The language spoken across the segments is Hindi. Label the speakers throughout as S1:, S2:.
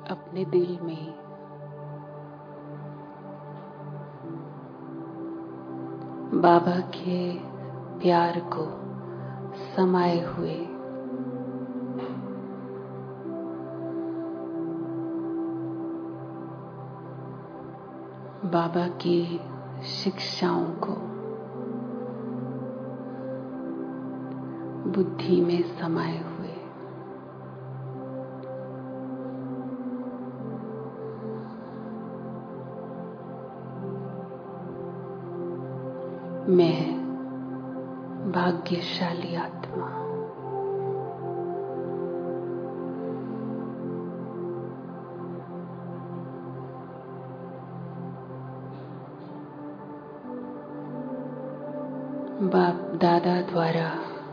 S1: अपने दिल में बाबा के प्यार को समाये हुए बाबा की शिक्षाओं को बुद्धि में समाये हुए मैं भाग्यशाली आत्मा बाप दादा द्वारा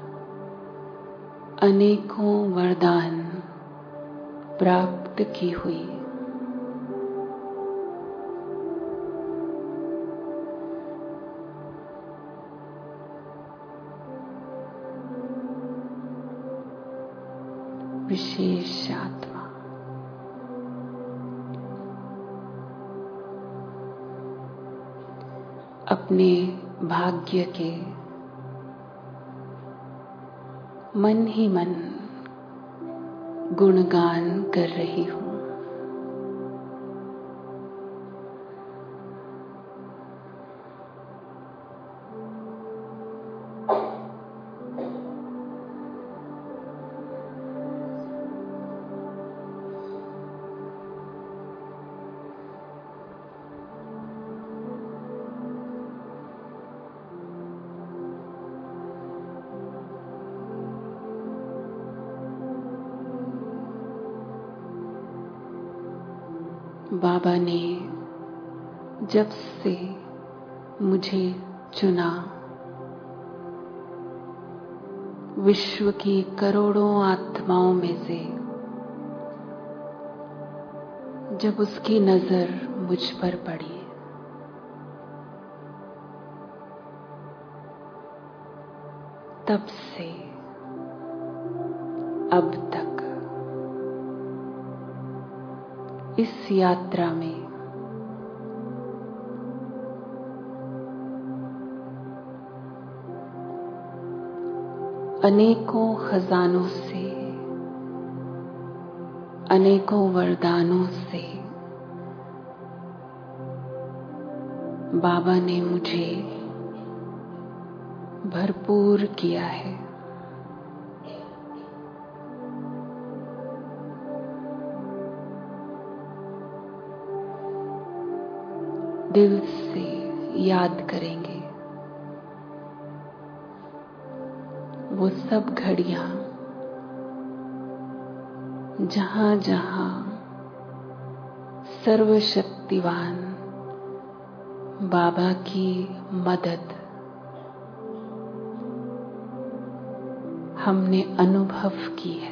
S1: अनेकों वरदान प्राप्त की हुई विशेष आत्मा अपने भाग्य के मन ही मन गुणगान कर रही हूं। बाबा ने जब से मुझे चुना, विश्व की करोड़ों आत्माओं में से जब उसकी नजर मुझ पर पड़ी, तब से अब तक इस यात्रा में अनेकों खजानों से, अनेकों वरदानों से बाबा ने मुझे भरपूर किया है। दिल से याद करेंगे वो सब घड़ियां जहां जहां सर्वशक्तिवान बाबा की मदद हमने अनुभव की है।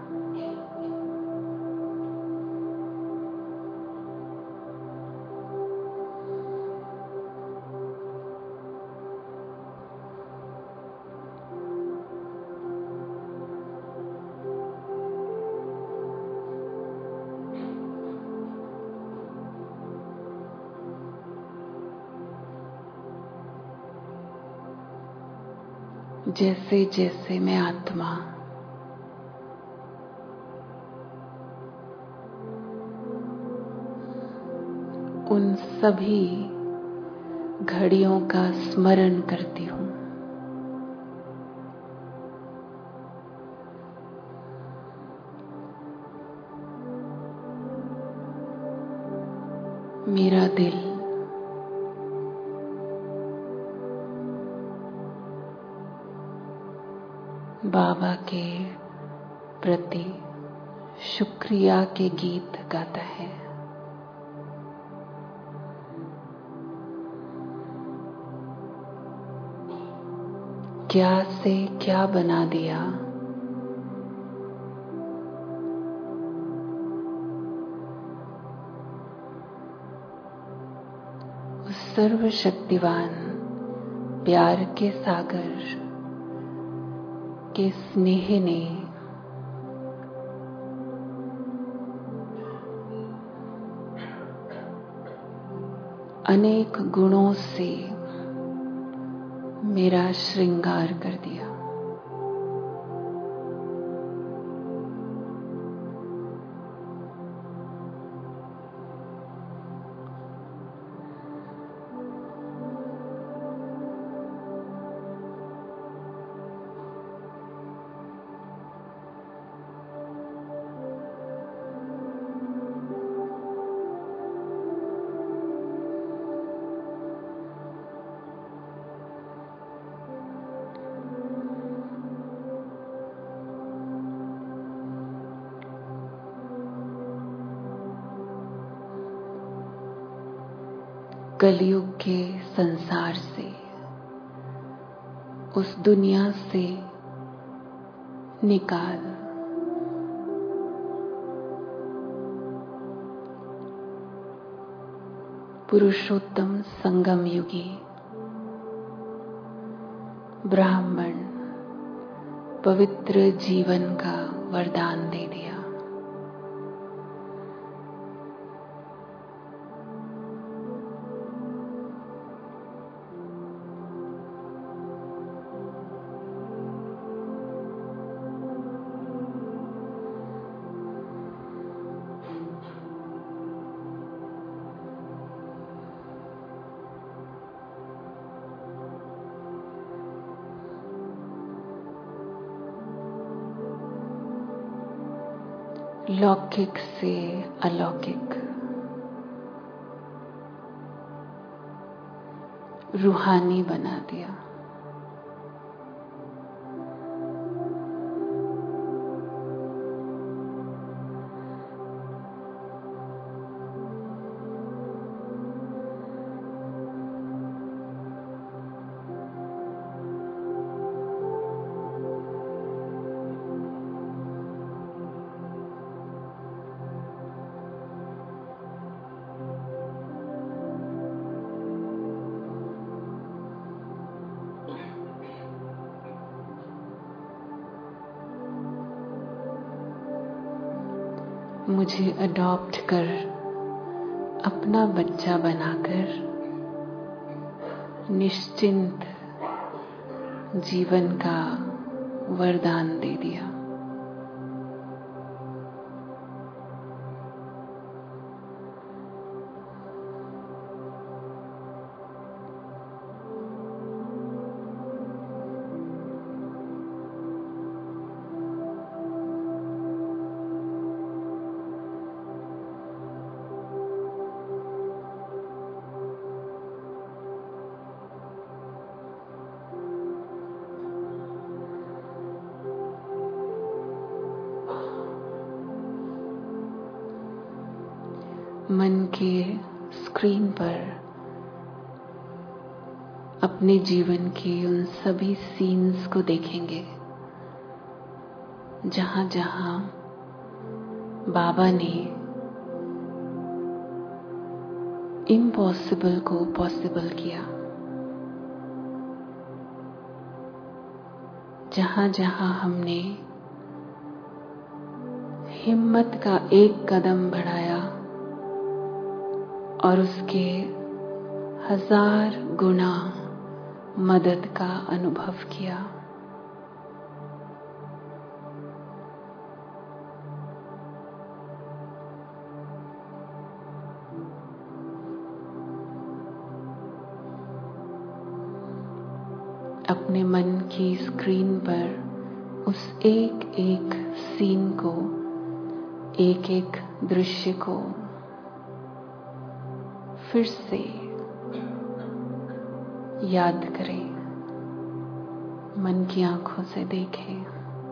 S1: जैसे जैसे मैं आत्मा उन सभी घड़ियों का स्मरण करती हूँ, मेरा दिल बाबा के प्रति शुक्रिया के गीत गाता है। क्या से क्या बना दिया, उस सर्वशक्तिवान प्यार के सागर के स्नेह ने अनेक गुणों से मेरा श्रृंगार कर दिया। कलयुग के संसार से, उस दुनिया से निकाल पुरुषोत्तम संगम युगी ब्राह्मण पवित्र जीवन का वरदान दे दिया। लौकिक से अलौकिक, रूहानी बना दिया। मुझे अडॉप्ट कर अपना बच्चा बनाकर निश्चिंत जीवन का वरदान दे दिया। मन के स्क्रीन पर अपने जीवन के उन सभी सीन्स को देखेंगे जहां जहां बाबा ने इम्पॉसिबल को पॉसिबल किया, जहां जहां हमने हिम्मत का एक कदम बढ़ाया और उसके 1000 गुना मदद का अनुभव किया। अपने मन की स्क्रीन पर उस एक एक सीन को, एक एक दृश्य को फिर से याद करें, मन की आंखों से देखें।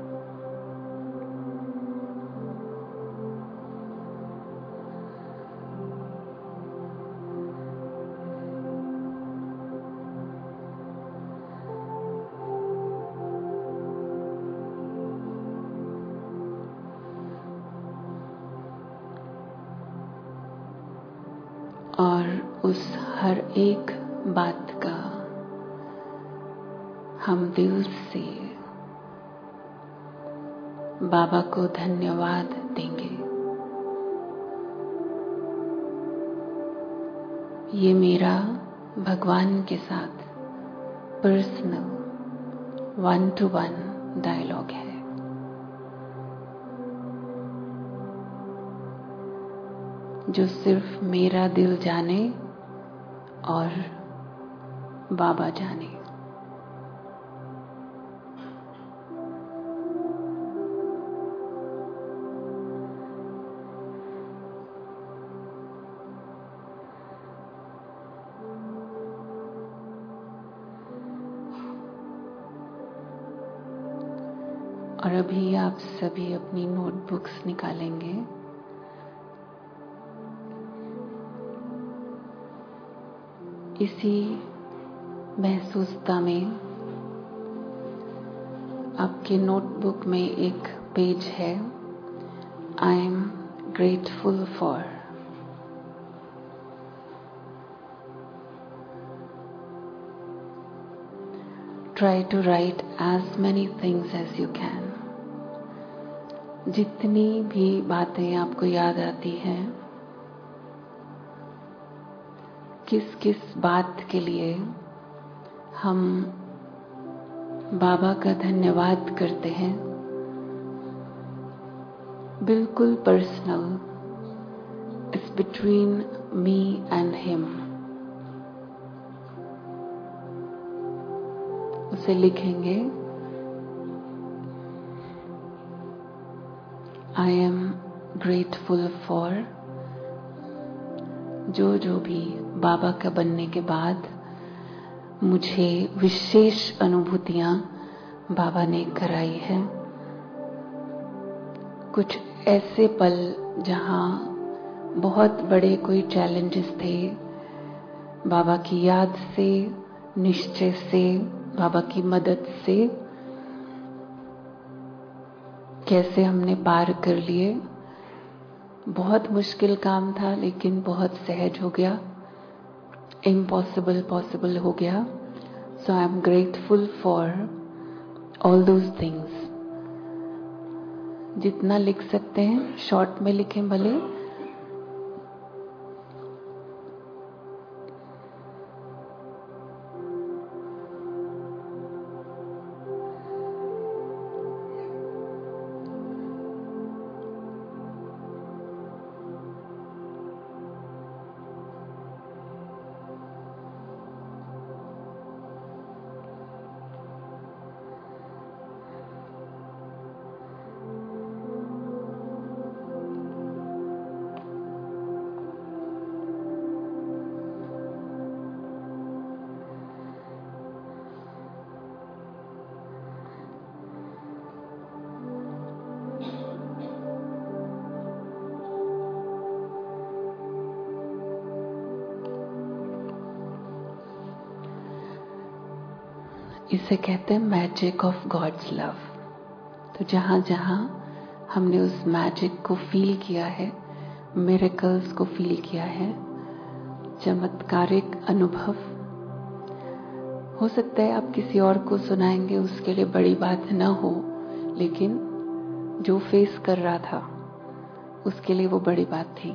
S1: और उस हर एक बात का हम दिल से बाबा को धन्यवाद देंगे। ये मेरा भगवान के साथ पर्सनल 1-to-1 डायलॉग है। जो सिर्फ मेरा दिल जाने और बाबा जाने। और अभी आप सभी अपनी नोटबुक्स निकालेंगे। इसी महसूसता में आपके नोटबुक में एक पेज है, I am grateful for. Try to write as many things as you can. जितनी भी बातें आपको याद आती हैं, किस किस बात के लिए हम बाबा का धन्यवाद करते हैं, बिल्कुल personal, it's between me and him. उसे लिखेंगे, आई एम ग्रेटफुल फॉर। जो भी बाबा का बनने के बाद मुझे विशेष अनुभूतियां बाबा ने कराई है। कुछ ऐसे पल जहां बहुत बड़े कोई चैलेंजेस थे, बाबा की याद से, निश्चय से, बाबा की मदद से कैसे हमने पार कर लिए। बहुत मुश्किल काम था लेकिन बहुत सहज हो गया। इम्पॉसिबल पॉसिबल हो गया। So I am grateful for all those things. जितना लिख सकते हैं शॉर्ट में लिखें भले। इसे कहते हैं मैजिक ऑफ गॉड्स लव। तो जहां जहां हमने उस मैजिक को फील किया है, मिरेकल्स को फील किया है, चमत्कारिक अनुभव, हो सकता है आप किसी और को सुनाएंगे उसके लिए बड़ी बात न हो, लेकिन जो फेस कर रहा था उसके लिए वो बड़ी बात थी।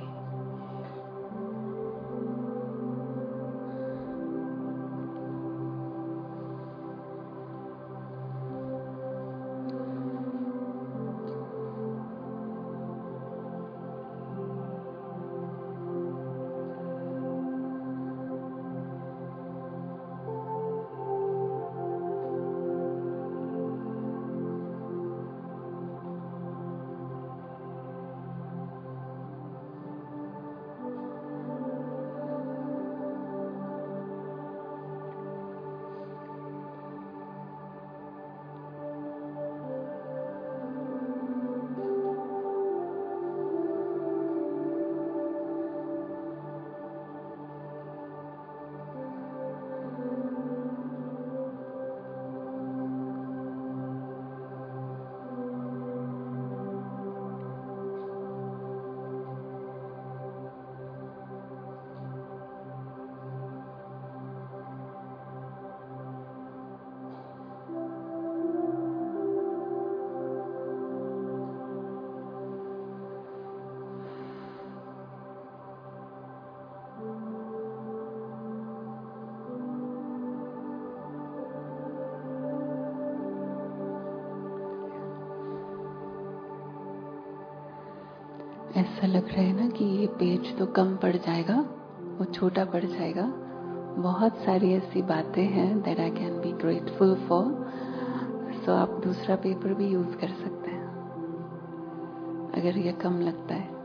S1: ऐसा लग रहा है ना कि ये पेज तो कम पड़ जाएगा, वो छोटा पड़ जाएगा। बहुत सारी ऐसी बातें हैं that I can be grateful for. So आप दूसरा पेपर भी यूज कर सकते हैं अगर ये कम लगता है।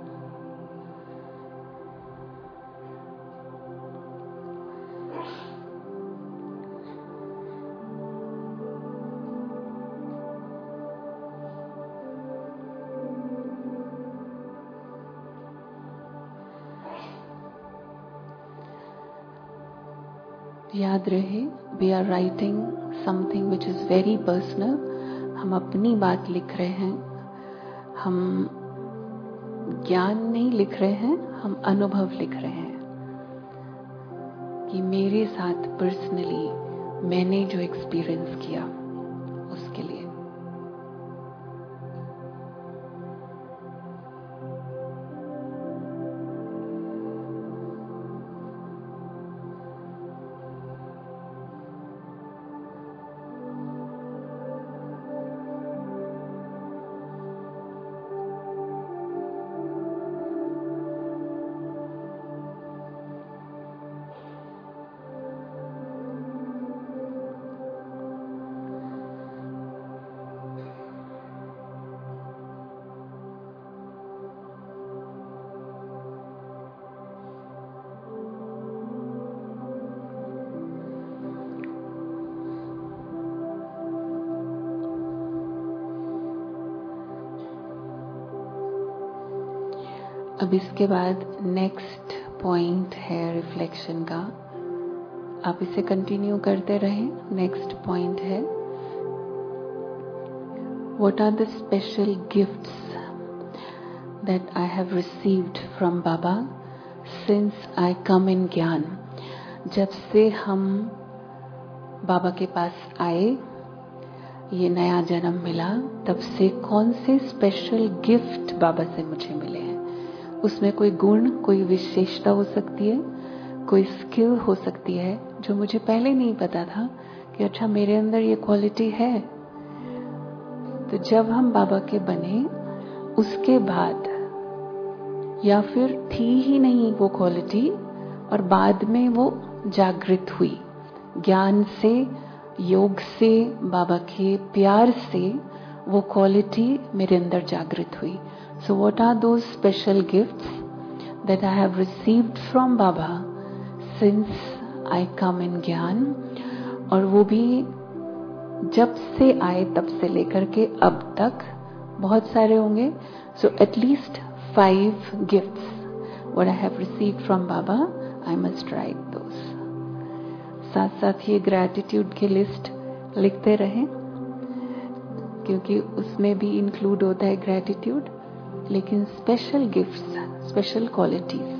S1: याद रहे, we are writing something which is very personal. हम अपनी बात लिख रहे हैं, हम ज्ञान नहीं लिख रहे हैं, हम अनुभव लिख रहे हैं कि मेरे साथ पर्सनली मैंने जो एक्सपीरियंस किया उसके लिए। अब इसके बाद नेक्स्ट पॉइंट है रिफ्लेक्शन का। आप इसे कंटिन्यू करते रहें। नेक्स्ट पॉइंट है, what are the special gifts that I have received from Baba since I come in gyan. जब से हम बाबा के पास आए, ये नया जन्म मिला, तब से कौन से स्पेशल गिफ्ट बाबा से मुझे मिले हैं। उसमें कोई गुण, कोई विशेषता हो सकती है, कोई स्किल हो सकती है जो मुझे पहले नहीं पता था कि अच्छा मेरे अंदर ये क्वालिटी है। तो जब हम बाबा के बने उसके बाद, या फिर थी ही नहीं वो क्वालिटी और बाद में वो जागृत हुई, ज्ञान से, योग से, बाबा के प्यार से वो क्वालिटी मेरे अंदर जागृत हुई। So what are those special gifts that I have received from Baba since I come in ज्ञान? और वो भी जब से आए तब से लेकर के अब तक बहुत सारे होंगे। So at least 5 gifts what I have received from Baba, I must write those. साथ साथ ये ग्रैटिट्यूड की लिस्ट लिखते रहें, क्योंकि उसमें भी इंक्लूड होता है ग्रैटिट्यूड, लेकिन स्पेशल गिफ्ट्स, स्पेशल क्वालिटीज।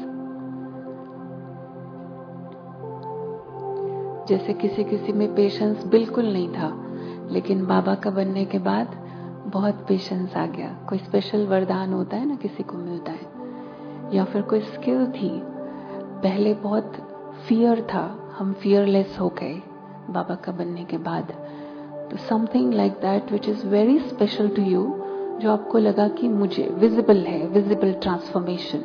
S1: जैसे किसी किसी में पेशेंस बिल्कुल नहीं था, लेकिन बाबा का बनने के बाद बहुत पेशेंस आ गया। कोई स्पेशल वरदान होता है ना, किसी को मिलता है, या फिर कोई स्किल थी। पहले बहुत फियर था, हम फियरलेस हो गए बाबा का बनने के बाद। तो something like that which is very special to you, जो आपको लगा कि मुझे विजिबल है, visible transformation.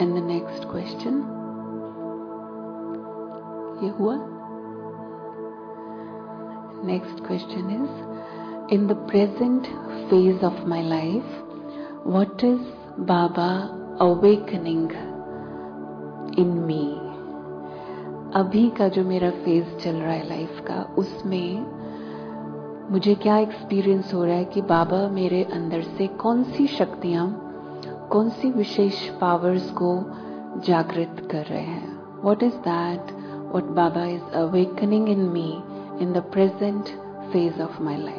S1: And the next question. ये हुआ? Next question is, in the present phase of my life, what is Baba awakening in me? अभी का जो मेरा फेज चल रहा है लाइफ का, उसमें मुझे क्या एक्सपीरियंस हो रहा है कि बाबा मेरे अंदर से कौन सी शक्तियां, कौन सी विशेष पावर्स को जागृत कर रहे हैं? What is that? What Baba is awakening in me in the present phase of my life?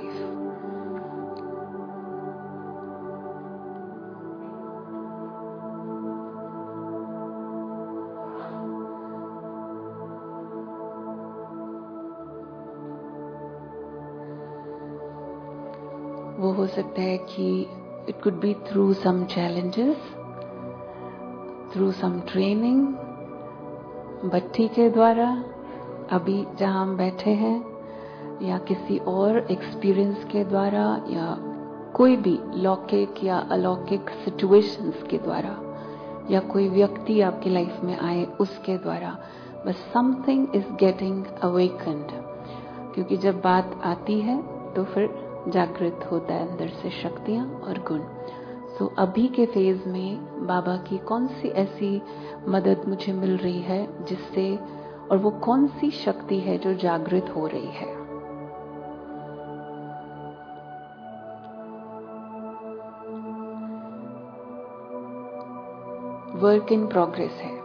S1: वो हो सकता है कि it could be through some challenges, through some training, भट्टी के द्वारा अभी जहाँ हम बैठे हैं, या किसी और एक्सपीरियंस के द्वारा, या कोई भी लौकिक या अलौकिक सिचुएशंस के द्वारा, या कोई व्यक्ति आपकी लाइफ में आए उसके द्वारा, बस समथिंग इज गेटिंग अवेकन्ड। क्योंकि जब बात आती है तो फिर जागृत होता है अंदर से शक्तियां और गुण। सो अभी के फेज में बाबा की कौन सी ऐसी मदद मुझे मिल रही है जिससे, और वो कौन सी शक्ति है जो जागृत हो रही है? वर्क इन प्रोग्रेस है।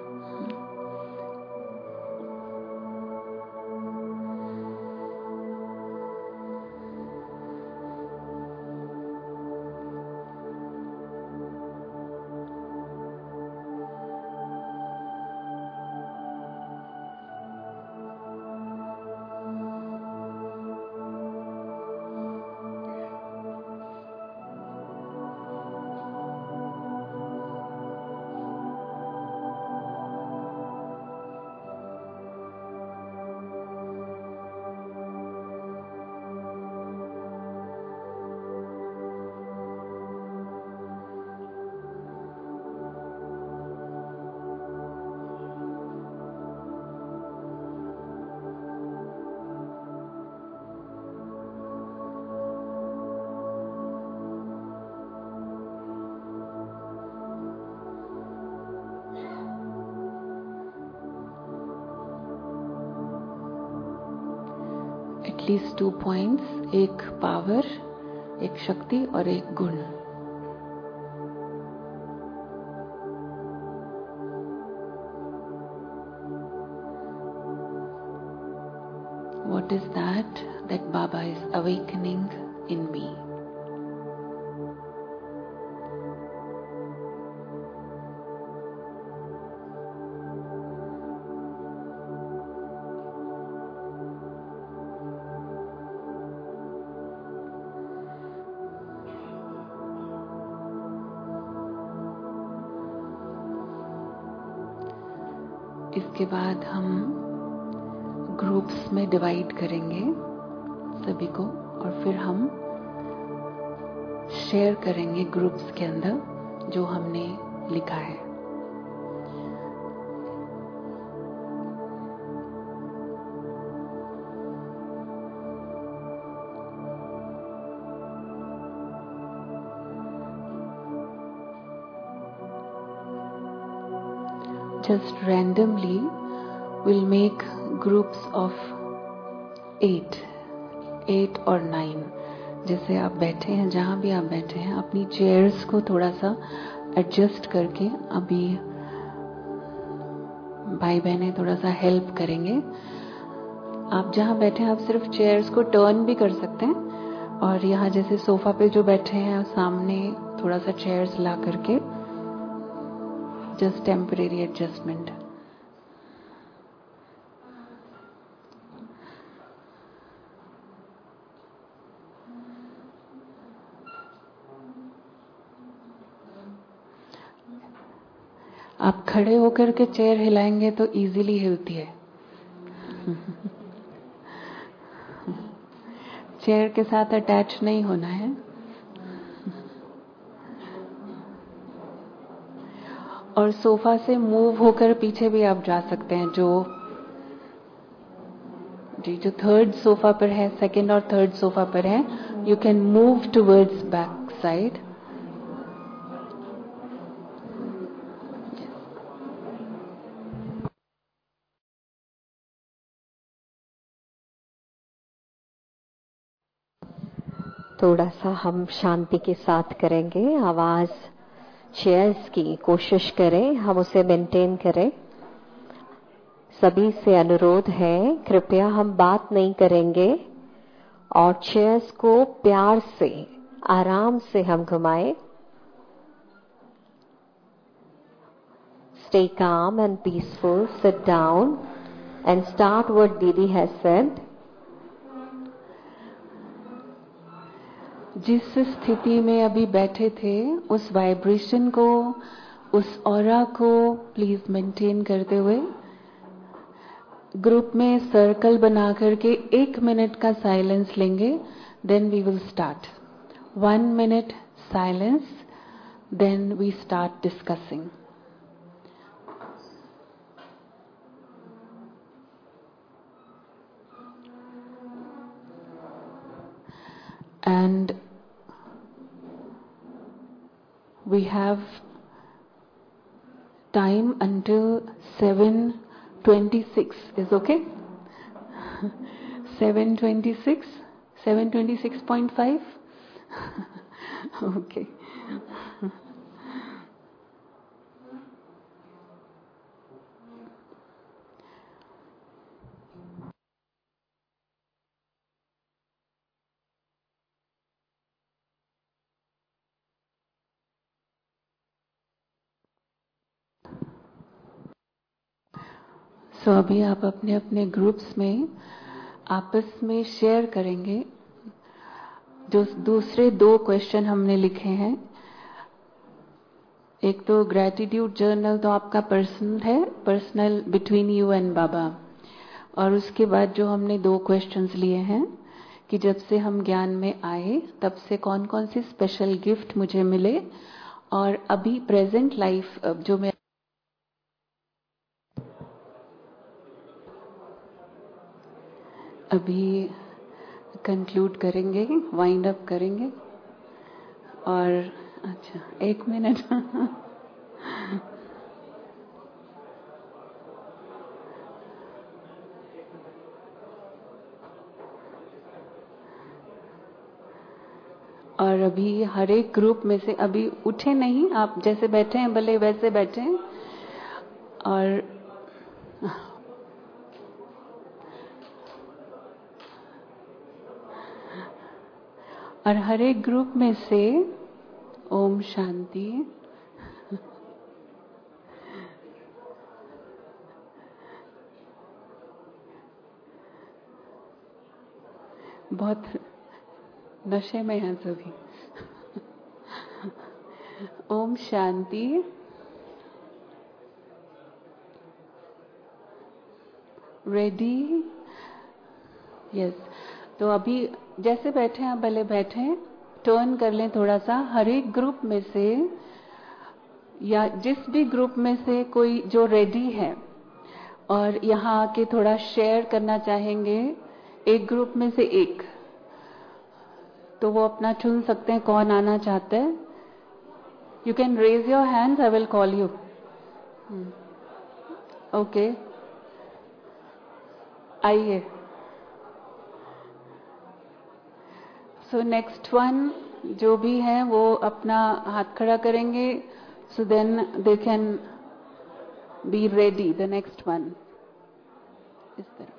S1: एटलीस्ट 2 पॉइंट्स, एक पावर, एक शक्ति और एक गुण। What is that Baba is awakening in me? इसके बाद हम ग्रुप्स में डिवाइड करेंगे सभी को, और फिर हम शेयर करेंगे ग्रुप्स के अंदर जो हमने लिखा है। Just randomly we'll make groups of 8 और 9। जैसे आप बैठे हैं, जहां भी आप बैठे हैं, अपनी चेयर्स को थोड़ा सा एडजस्ट करके, अभी भाई बहनें थोड़ा सा हेल्प करेंगे। आप जहां बैठे हैं, आप सिर्फ चेयर्स को टर्न भी कर सकते हैं, और यहाँ जैसे सोफा पे जो बैठे हैं, सामने थोड़ा सा चेयर्स ला करके, जस्ट टेम्परेरी एडजस्टमेंट। आप खड़े होकर के चेयर हिलाएंगे तो इजीली हिलती है। चेयर के साथ अटैच नहीं होना है। और सोफा से मूव होकर पीछे भी आप जा सकते हैं। जो थर्ड सोफा पर है, सेकंड और थर्ड सोफा पर है, you can move towards back side.
S2: थोड़ा सा हम शांति के साथ करेंगे। आवाज चेयर्स की कोशिश करें, हम उसे मेंटेन करें। सभी से अनुरोध है, कृपया हम बात नहीं करेंगे और चेयर्स को प्यार से आराम से हम घुमाएं। Stay calm and peaceful, sit down and start what Didi has said.
S1: जिस स्थिति में अभी बैठे थे, उस वाइब्रेशन को, उस ऑरा को प्लीज मेंटेन करते हुए ग्रुप में सर्कल बना करके 1 मिनट का साइलेंस लेंगे। Then we will start. 1 minute silence, then we start discussing. And we have time until 7:26. Is okay? 7:26? 7:26.5? Okay. So अभी आप अपने अपने ग्रुप्स में आपस में शेयर करेंगे। जो दूसरे 2 क्वेश्चन हमने लिखे हैं, एक तो ग्रैटिट्यूड जर्नल तो आपका पर्सनल है, personal between you and Baba. और उसके बाद जो हमने 2 क्वेश्चंस लिए हैं कि जब से हम ज्ञान में आए तब से कौन कौन सी स्पेशल गिफ्ट मुझे मिले, और अभी प्रेजेंट लाइफ जो मैं अभी कंक्लूड करेंगे, वाइंड अप करेंगे। और अच्छा 1 मिनट और अभी हर एक ग्रुप में से अभी उठे नहीं, आप जैसे बैठे हैं भले वैसे बैठे हैं। और हर एक ग्रुप में से ओम शांति बहुत नशे में हैं सभी। ओम शांति। रेडी? यस। तो अभी जैसे बैठे हैं भले बैठे, टर्न कर लें थोड़ा सा। हर एक ग्रुप में से या जिस भी ग्रुप में से कोई जो रेडी है और यहाँ आके थोड़ा शेयर करना चाहेंगे, एक ग्रुप में से एक, तो वो अपना चुन सकते हैं कौन आना चाहते हैं। You can raise your hands, I will call you. Okay, आइए। सो नेक्स्ट वन जो भी है वो अपना हाथ खड़ा करेंगे, so then they can be ready. The next one इस तरफ।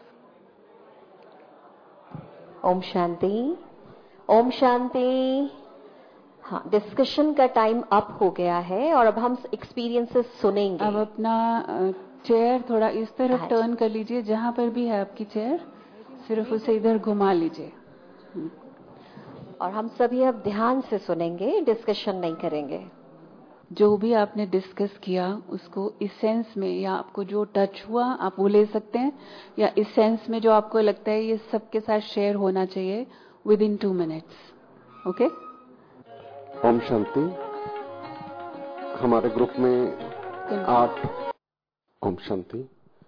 S2: ओम शांति, ओम शांति। हाँ, डिस्कशन का टाइम अप हो गया है और अब हम एक्सपीरियंसेस सुनेंगे।
S1: अब अपना चेयर थोड़ा इस तरफ टर्न कर लीजिए, जहां पर भी है आपकी चेयर, सिर्फ उसे इधर घुमा लीजिए।
S2: और हम सभी अब ध्यान से सुनेंगे, डिस्कशन नहीं करेंगे।
S1: जो भी आपने डिस्कस किया उसको इस सेंस में, या आपको जो टच हुआ आप वो ले सकते हैं, या इस सेंस में जो आपको लगता है ये सबके साथ शेयर होना चाहिए विद इन 2 मिनट्स। ओके?
S3: ओम शांति। हमारे ग्रुप में 8 ओम शांति।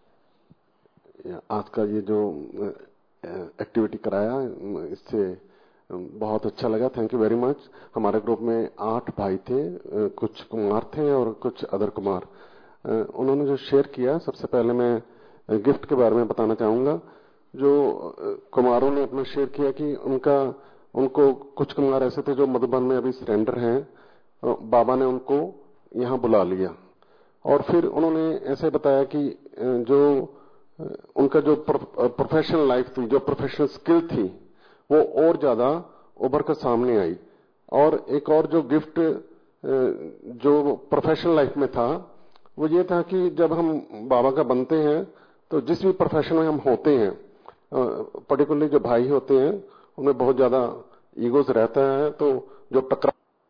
S3: आज का ये जो एक्टिविटी कराया इससे बहुत अच्छा लगा। Thank you very much. हमारे ग्रुप में 8 भाई थे, कुछ कुमार थे और कुछ अदर कुमार। उन्होंने जो शेयर किया, सबसे पहले मैं गिफ्ट के बारे में बताना चाहूंगा। जो कुमारों ने अपना शेयर किया कि उनको कुछ कुमार ऐसे थे जो मधुबन में अभी सरेंडर हैं, बाबा ने उनको यहां बुला लिया और फिर उन्होंने ऐसे बताया कि जो उनका जो प्रोफेशनल लाइफ थी, जो प्रोफेशनल स्किल थी, वो और ज्यादा उभर कर सामने आई। और एक और जो गिफ्ट जो प्रोफेशनल लाइफ में था वो ये था कि जब हम बाबा का बनते हैं तो जिस भी प्रोफेशन में हम होते हैं, पर्टिकुलरली जो भाई होते हैं उनमें बहुत ज्यादा ईगोज रहता है, तो जो टकराव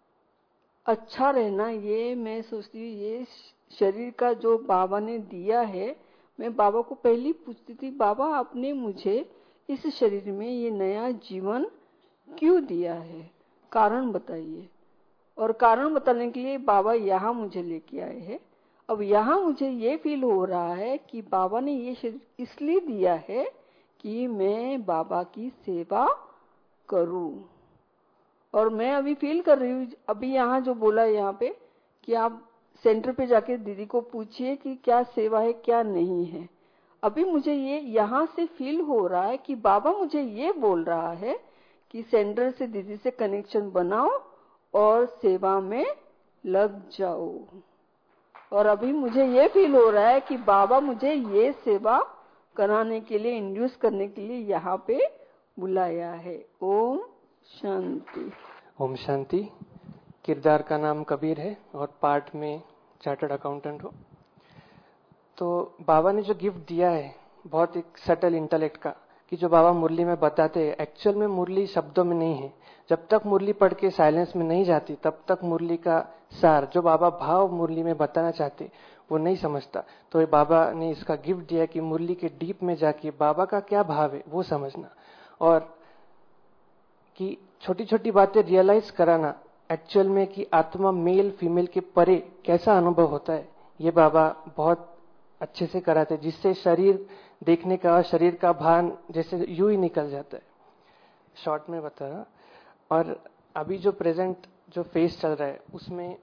S4: अच्छा रहना, ये मैं सोचती हूँ ये शरीर का जो बाबा ने दिया है। मैं बाबा को पहले पूछती थी, बाबा आपने मुझे इस शरीर में ये नया जीवन क्यों दिया है, कारण बताइए। और कारण बताने के लिए बाबा यहाँ मुझे लेके आए हैं। अब यहाँ मुझे ये फील हो रहा है कि बाबा ने ये शरीर इसलिए दिया है कि मैं बाबा की सेवा करूं। और मैं अभी फील कर रही हूँ, अभी यहाँ जो बोला यहाँ पे कि आप सेंटर पे जाके दीदी को पूछिए कि क्या सेवा है क्या नहीं है। अभी मुझे ये यहाँ से फील हो रहा है कि बाबा मुझे ये बोल रहा है कि सेंटर से दीदी से कनेक्शन बनाओ और सेवा में लग जाओ। और अभी मुझे ये फील हो रहा है कि बाबा मुझे ये सेवा कराने के लिए, इंड्यूस करने के लिए यहाँ पे बुलाया है। ओम शांति।
S5: ओम शांति। किरदार का नाम कबीर है और पार्ट में चार्टर्ड अकाउंटेंट हो। तो बाबा ने जो गिफ्ट दिया है बहुत एक सटल इंटेलेक्ट का, कि जो बाबा मुरली में बताते हैं, एक्चुअल में मुरली शब्दों में नहीं है। जब तक मुरली पढ़ के साइलेंस में नहीं जाती तब तक मुरली का सार, जो बाबा भाव मुरली में बताना चाहते, वो नहीं समझता। तो ये बाबा ने इसका गिफ्ट दिया कि मुरली के डीप में जाके बाबा का क्या भाव है वो समझना, और कि छोटी छोटी बातें रियलाइज कराना एक्चुअल में कि आत्मा मेल फीमेल के परे कैसा अनुभव होता है, ये बाबा बहुत अच्छे से कराते, जिससे शरीर देखने का, शरीर का भान जैसे यूं ही निकल जाता है। शॉर्ट में बता रहा। और अभी जो प्रेजेंट जो फेस चल रहा है उसमें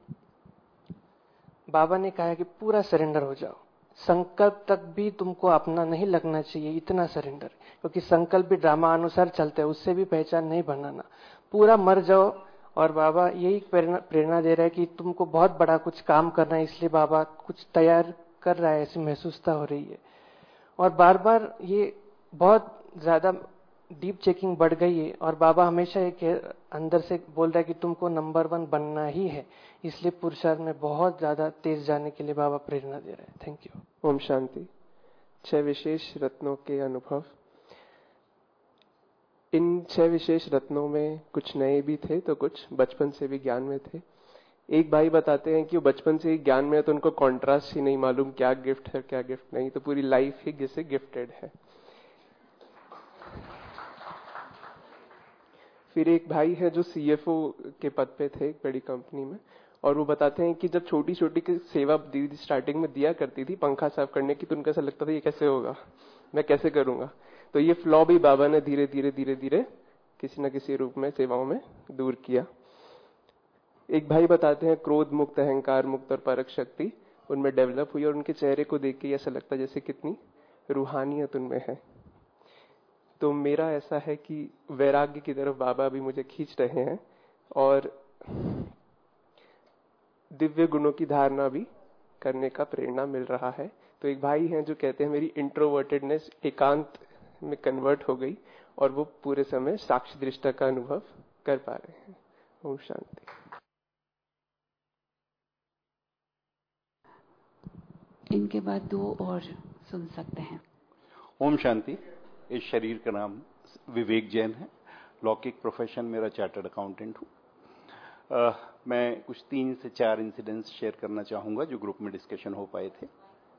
S5: बाबा ने कहा कि पूरा सरेंडर हो जाओ। संकल्प तक भी तुमको अपना नहीं लगना चाहिए, इतना सरेंडर, क्योंकि संकल्प भी ड्रामा अनुसार चलते हैं, उससे भी पहचान नहीं बनाना। पूरा मर जाओ। और बाबा यही प्रेरणा दे रहा है कि तुमको बहुत बड़ा कुछ काम करना है, इसलिए बाबा कुछ तैयार कर रहा है, ऐसी महसूसता हो रही है। और बार बार ये बहुत ज्यादा डीप चेकिंग बढ़ गई है और बाबा हमेशा एक अंदर से बोल रहा है कि तुमको नंबर 1 बनना ही है, इसलिए पुरुषार्थ में बहुत ज्यादा तेज जाने के लिए बाबा प्रेरणा दे रहे हैं। Thank you.
S6: ओम शांति। 6 विशेष रत्नों के अनुभव। इन 6 विशेष रत्नों में कुछ नए भी थे तो कुछ बचपन से भी ज्ञान में थे। एक भाई बताते हैं कि वो बचपन से ही ज्ञान में है तो उनको कॉन्ट्रास्ट ही नहीं मालूम क्या गिफ्ट है क्या गिफ्ट नहीं, तो पूरी लाइफ ही जिससे गिफ्टेड है। फिर एक भाई है जो CFO के पद पे थे एक बड़ी कंपनी में, और वो बताते हैं कि जब छोटी छोटी सेवा दीदी स्टार्टिंग में दिया करती थी पंखा साफ करने की, तो उनको ऐसा लगता था ये कैसे होगा, मैं कैसे करूंगा। तो ये फ्लॉ भी बाबा ने धीरे धीरे धीरे धीरे किसी न किसी रूप में सेवाओं में दूर किया। एक भाई बताते हैं क्रोध मुक्त, अहंकार मुक्त और परख शक्ति उनमें डेवलप हुई, और उनके चेहरे को देख के ऐसा लगता जैसे कितनी रूहानियत उनमें है। तो मेरा ऐसा है कि वैराग्य की तरफ बाबा भी मुझे खींच रहे हैं और दिव्य गुणों की धारणा भी करने का प्रेरणा मिल रहा है। तो एक भाई हैं जो कहते हैं मेरी इंट्रोवर्टेडनेस एकांत में कन्वर्ट हो गई और वो पूरे समय साक्षी दृष्टा का अनुभव कर पा रहे हैं। ओम शांति।
S1: इनके बाद 2 और सुन सकते हैं।
S7: ओम शांति। इस शरीर का नाम विवेक जैन है। लौकिक प्रोफेशन मेरा चार्टर्ड अकाउंटेंट हूँ। मैं कुछ 3 से 4 इंसिडेंट्स शेयर करना चाहूंगा जो ग्रुप में डिस्कशन हो पाए थे।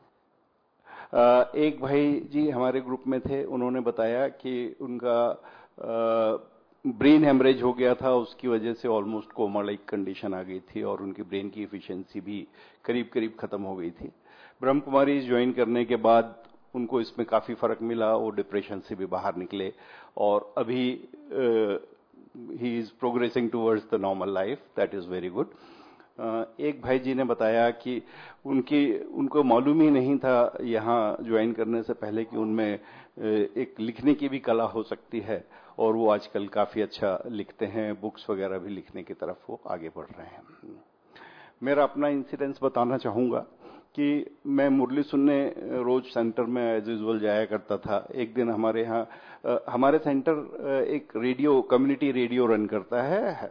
S7: एक भाई जी हमारे ग्रुप में थे, उन्होंने बताया कि उनका ब्रेन हेमरेज हो गया था, उसकी वजह से ऑलमोस्ट कोमा लाइक कंडीशन आ गई थी और उनकी ब्रेन की एफिशिएंसी भी करीब करीब खत्म हो गई थी। ब्रह्म कुमारी ज्वाइन करने के बाद उनको इसमें काफी फर्क मिला, वो डिप्रेशन से भी बाहर निकले और अभी ही is progressing towards the normal life, that is very good. एक भाई जी ने बताया कि उनको मालूम ही नहीं था यहाँ ज्वाइन करने से पहले कि उनमें एक लिखने की भी कला हो सकती है और वो आजकल काफी अच्छा लिखते हैं, बुक्स वगैरह भी लिखने की तरफ वो आगे बढ़ रहे हैं। मेरा अपना इंसिडेंस बताना चाहूंगा कि मैं मुरली सुनने रोज सेंटर में एज यूजुअल जाया करता था। एक दिन हमारे यहाँ हमारे सेंटर एक रेडियो कम्युनिटी रेडियो रन करता है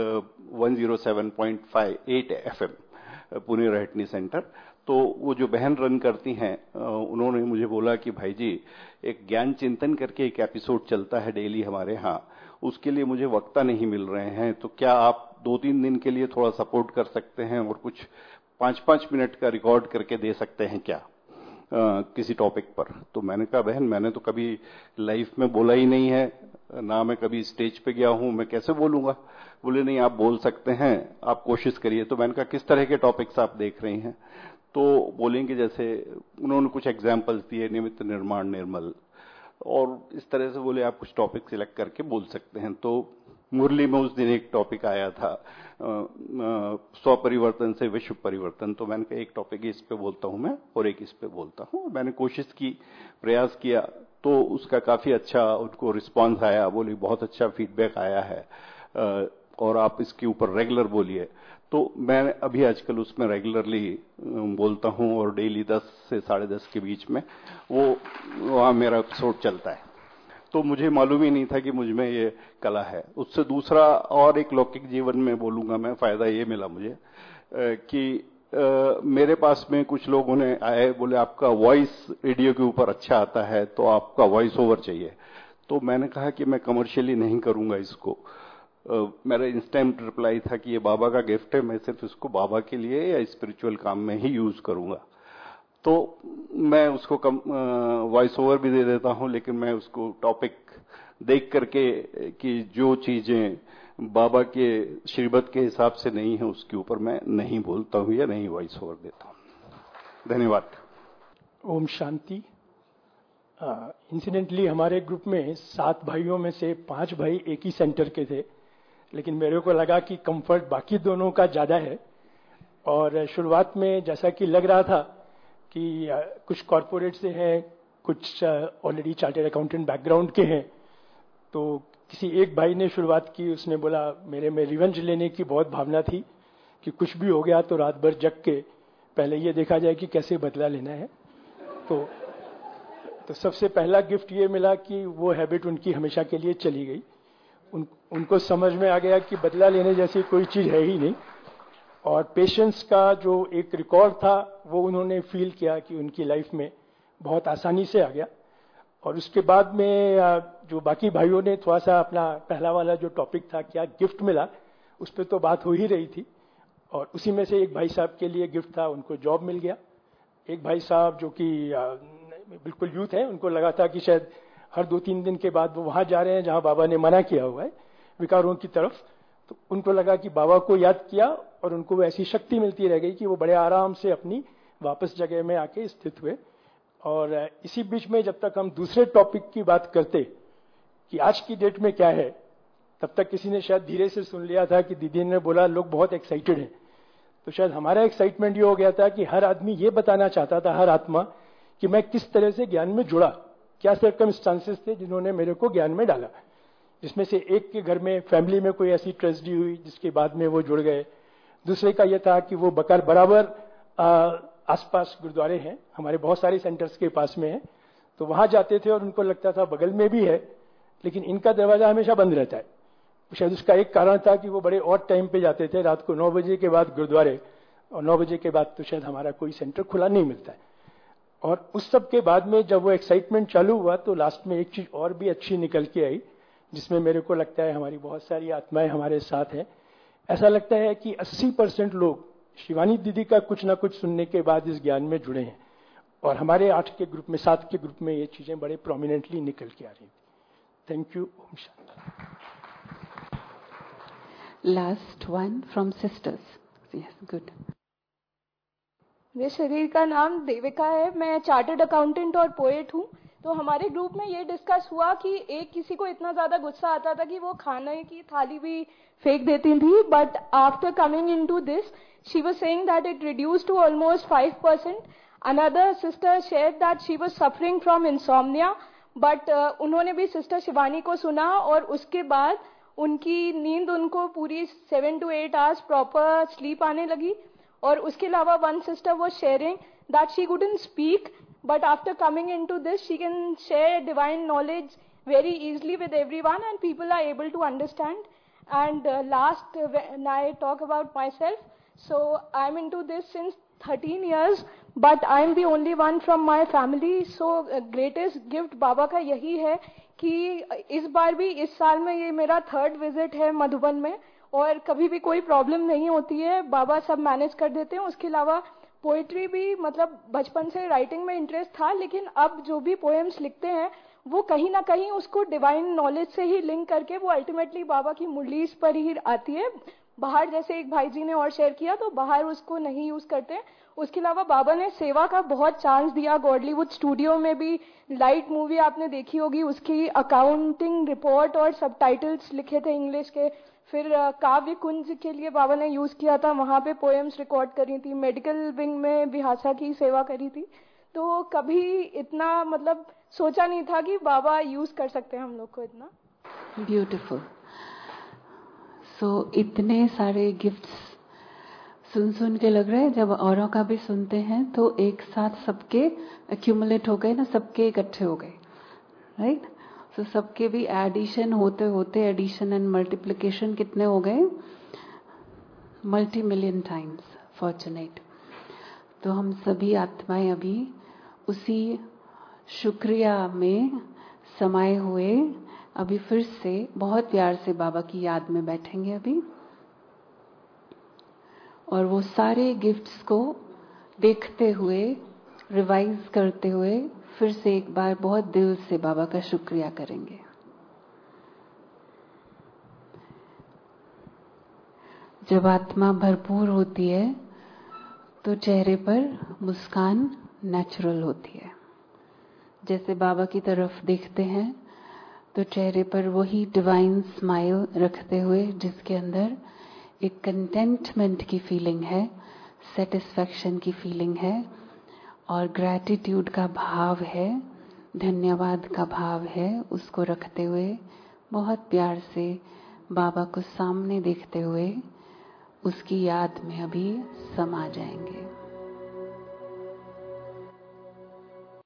S7: 107.58 FM पुणे रहटनी सेंटर। तो वो जो बहन रन करती हैं उन्होंने मुझे बोला कि भाई जी एक ज्ञान चिंतन करके एक एपिसोड चलता है डेली हमारे यहाँ, उसके लिए मुझे वक्ता नहीं मिल रहे हैं, तो क्या आप 2-3 दिन के लिए थोड़ा सपोर्ट कर सकते हैं और कुछ 5-5 मिनट का रिकॉर्ड करके दे सकते हैं क्या किसी टॉपिक पर। तो मैंने कहा बहन मैंने तो कभी लाइफ में बोला ही नहीं है, ना मैं कभी स्टेज पे गया हूं, मैं कैसे बोलूंगा। बोले नहीं आप बोल सकते हैं, आप कोशिश करिए। तो मैंने कहा किस तरह के टॉपिक्स आप देख रही हैं। तो बोलेंगे जैसे उन्होंने कुछ एग्जाम्पल्स दिए, निमित्त निर्माण निर्मल, और इस तरह से बोले आप कुछ टॉपिक सिलेक्ट करके बोल सकते हैं। तो मुरली में उस दिन एक टॉपिक आया था स्वपरिवर्तन से विश्व परिवर्तन। तो मैंने कहा एक टॉपिक इस पे बोलता हूं मैं और एक इस पे बोलता हूं। मैंने कोशिश की, प्रयास किया, तो उसका काफी अच्छा उनको रिस्पांस आया। बोली बहुत अच्छा फीडबैक आया है और आप इसके ऊपर रेगुलर बोलिए। तो मैं अभी आजकल उसमें रेगुलरली बोलता हूं और डेली 10 से 10:30 के बीच में वो वहां मेरा एपिसोड चलता है। तो मुझे मालूम ही नहीं था कि मुझ में ये कला है। उससे दूसरा और एक लौकिक जीवन में बोलूंगा मैं, फायदा ये मिला मुझे कि मेरे पास में कुछ लोगों ने आए, बोले आपका वॉइस रेडियो के ऊपर अच्छा आता है तो आपका वॉइस ओवर चाहिए। तो मैंने कहा कि मैं कमर्शियली नहीं करूंगा इसको। मेरा इंस्टेंट रिप्लाई था कि ये बाबा का गिफ्ट है, मैं सिर्फ इसको बाबा के लिए या स्पिरिचुअल काम में ही यूज करूंगा। तो मैं उसको वॉइस ओवर भी दे देता हूं, लेकिन मैं उसको टॉपिक देख करके कि जो चीजें बाबा के श्रीबद्ध के हिसाब से नहीं है उसके ऊपर मैं नहीं बोलता हूं या नहीं वॉइस ओवर देता हूं। धन्यवाद।
S8: ओम शांति। इंसिडेंटली हमारे ग्रुप में 7 भाइयों में से 5 भाई एक ही सेंटर के थे, लेकिन मेरे को लगा कि कंफर्ट बाकी दोनों का ज्यादा है। और शुरुआत में जैसा कि लग रहा था कि कुछ कॉर्पोरेट से हैं, कुछ ऑलरेडी चार्टर्ड अकाउंटेंट बैकग्राउंड के हैं। तो किसी एक भाई ने शुरुआत की, उसने बोला मेरे में रिवेंज लेने की बहुत भावना थी कि कुछ भी हो गया तो रात भर जग के पहले ये देखा जाए कि कैसे बदला लेना है। तो सबसे पहला गिफ्ट ये मिला कि वो हैबिट उनकी हमेशा के लिए चली गई। उनको समझ में आ गया कि बदला लेने जैसी कोई चीज है ही नहीं। और पेशेंस का जो एक रिकॉर्ड था वो उन्होंने फील किया कि उनकी लाइफ में बहुत आसानी से आ गया। और उसके बाद में जो बाकी भाइयों ने थोड़ा सा अपना पहला वाला जो टॉपिक था क्या गिफ्ट मिला, उस पर तो बात हो ही रही थी। और उसी में से एक भाई साहब के लिए गिफ्ट था, उनको जॉब मिल गया। एक भाई साहब जो कि बिल्कुल यूथ है, उनको लगा था कि शायद हर 2-3 दिन के बाद वो वहां जा रहे हैं जहां बाबा ने मना किया हुआ है विकारों की तरफ। तो उनको लगा कि बाबा को याद किया और उनको ऐसी शक्ति मिलती रह गई कि वो बड़े आराम से अपनी वापस जगह में आके स्थित हुए। और इसी बीच में जब तक हम दूसरे टॉपिक की बात करते कि आज की डेट में क्या है, तब तक किसी ने शायद धीरे से सुन लिया था कि दीदी ने बोला लोग बहुत एक्साइटेड हैं। तो शायद हमारा एक्साइटमेंट ये हो गया था कि हर आदमी ये बताना चाहता था, हर आत्मा, कि मैं किस तरह से ज्ञान में जुड़ा, क्या सर्कमस्टांसेस थे जिन्होंने मेरे को ज्ञान में डाला। जिसमें से एक के घर में फैमिली में कोई ऐसी ट्रेजेडी हुई जिसके बाद में वो जुड़ गए। दूसरे का यह था कि वो बराबर आसपास गुरुद्वारे हैं, हमारे बहुत सारे सेंटर्स के पास में है, तो वहां जाते थे और उनको लगता था बगल में भी है लेकिन इनका दरवाजा हमेशा बंद रहता है। शायद उसका एक कारण था कि वो बड़े ऑड टाइम पे जाते थे, रात को 9 बजे के बाद गुरुद्वारे, और 9 बजे के बाद तो शायद हमारा कोई सेंटर खुला नहीं मिलता है। और उस सब के बाद में जब वो एक्साइटमेंट चालू हुआ तो लास्ट में एक चीज और भी अच्छी निकल के आई, जिसमें मेरे को लगता है हमारी बहुत सारी आत्माएं हमारे साथ हैं। ऐसा लगता है कि 80% लोग शिवानी दीदी का कुछ ना कुछ सुनने के बाद इस ज्ञान में जुड़े हैं। और हमारे 8 के ग्रुप में, 7 के ग्रुप में ये चीजें बड़े प्रोमिनेंटली निकल के आ रही थी। Thank you. ओम शांति।
S1: Last one from sisters. Yes, good.
S9: मेरे शरीर का नाम देविका है. मैं चार्टर्ड अकाउंटेंट और पोएट हूँ. तो हमारे ग्रुप में ये डिस्कस हुआ कि एक किसी को इतना ज्यादा गुस्सा आता था कि वो खाने की थाली भी फेंक देती थी. But after coming into this, she was saying that it reduced to almost 5%. Another sister shared that she was suffering from insomnia. But उन्होंने भी सिस्टर शिवानी को सुना और उसके बाद उनकी नींद उनको पूरी 7 to 8 आवर्स प्रॉपर स्लीप आने लगी. और उसके अलावा one sister was sharing that she couldn't speak, but after coming into this she can share divine knowledge very easily with everyone and people are able to understand. And last, when I talk about myself, so I'm into this since 13 years, but I'm the only one from my family. So greatest gift Baba का यही है कि इस बार भी, इस साल में ये मेरा 3rd विजिट है मधुबन में, और कभी भी कोई प्रॉब्लम नहीं होती है. बाबा सब मैनेज कर देते हैं. उसके अलावा पोएट्री भी, मतलब बचपन से राइटिंग में इंटरेस्ट था, लेकिन अब जो भी पोएम्स लिखते हैं वो कहीं ना कहीं उसको डिवाइन नॉलेज से ही लिंक करके वो अल्टीमेटली बाबा की मुरलीज पर ही आती है. बाहर जैसे एक भाई जी ने और शेयर किया, तो बाहर उसको नहीं यूज करते. उसके अलावा बाबा ने सेवा का बहुत चांस दिया. गॉडलीवुड स्टूडियो में भी लाइट मूवी आपने देखी होगी, उसकी अकाउंटिंग रिपोर्ट और सबटाइटल्स लिखे थे इंग्लिश के. फिर काव्य कुंज के लिए बाबा ने यूज किया था, वहां पे पोएम्स रिकॉर्ड करी थी. मेडिकल विंग में बिहासा की सेवा करी थी. तो कभी इतना मतलब सोचा नहीं था कि बाबा यूज कर सकते हैं हम लोग को इतना.
S1: ब्यूटीफुल. सो इतने सारे गिफ्ट्स सुन के लग रहा है, जब औरों का भी सुनते हैं तो एक साथ सबके एक्यूमुलेट हो गए ना, सबके इकट्ठे हो गए, राइट. तो सबके भी एडिशन होते होते एडिशन एंड मल्टीप्लिकेशन कितने हो गए, मल्टी-मिलियन टाइम्स. फॉर्चुनेट. तो हम सभी आत्माएं अभी उसी शुक्रिया में समाये हुए अभी फिर से बहुत प्यार से बाबा की याद में बैठेंगे अभी, और वो सारे गिफ्ट्स को देखते हुए, रिवाइज करते हुए फिर से एक बार बहुत दिल से बाबा का शुक्रिया करेंगे. जब आत्मा भरपूर होती है तो चेहरे पर मुस्कान नेचुरल होती है. जैसे बाबा की तरफ देखते हैं तो चेहरे पर वही डिवाइन स्माइल रखते हुए जिसके अंदर एक कंटेंटमेंट की फीलिंग है, सेटिस्फैक्शन की फीलिंग है, और ग्रैटिट्यूड का भाव है, धन्यवाद का भाव है, उसको रखते हुए बहुत प्यार से बाबा को सामने देखते हुए उसकी याद में अभी समा जाएंगे.